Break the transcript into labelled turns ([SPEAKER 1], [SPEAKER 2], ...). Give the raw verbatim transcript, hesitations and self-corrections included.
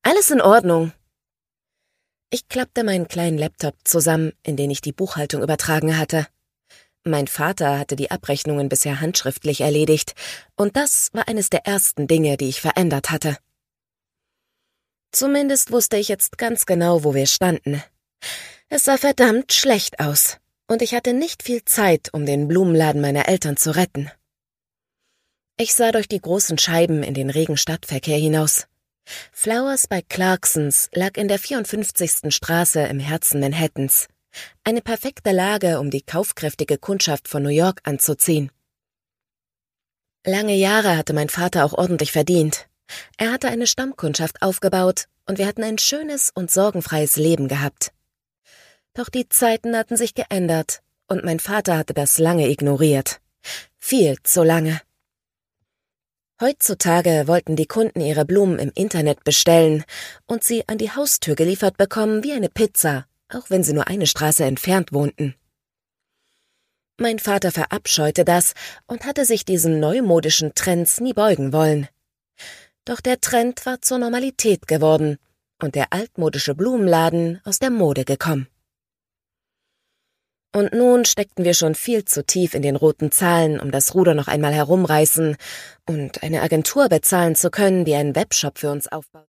[SPEAKER 1] Alles in Ordnung. Ich klappte meinen kleinen Laptop zusammen, in den ich die Buchhaltung übertragen hatte. Mein Vater hatte die Abrechnungen bisher handschriftlich erledigt, und das war eines der ersten Dinge, die ich verändert hatte. Zumindest wusste ich jetzt ganz genau, wo wir standen. Es sah verdammt schlecht aus, und ich hatte nicht viel Zeit, um den Blumenladen meiner Eltern zu retten. Ich sah durch die großen Scheiben in den regen Stadtverkehr hinaus. Flowers by Clarksons lag in der vierundfünfzigsten Straße im Herzen Manhattans. Eine perfekte Lage, um die kaufkräftige Kundschaft von New York anzuziehen. Lange Jahre hatte mein Vater auch ordentlich verdient. Er hatte eine Stammkundschaft aufgebaut und wir hatten ein schönes und sorgenfreies Leben gehabt. Doch die Zeiten hatten sich geändert und mein Vater hatte das lange ignoriert. Viel zu lange. Heutzutage wollten die Kunden ihre Blumen im Internet bestellen und sie an die Haustür geliefert bekommen wie eine Pizza, auch wenn sie nur eine Straße entfernt wohnten. Mein Vater verabscheute das und hatte sich diesen neumodischen Trends nie beugen wollen. Doch der Trend war zur Normalität geworden und der altmodische Blumenladen aus der Mode gekommen. Und nun steckten wir schon viel zu tief in den roten Zahlen, um das Ruder noch einmal herumreißen und eine Agentur bezahlen zu können, die einen Webshop für uns aufbaut.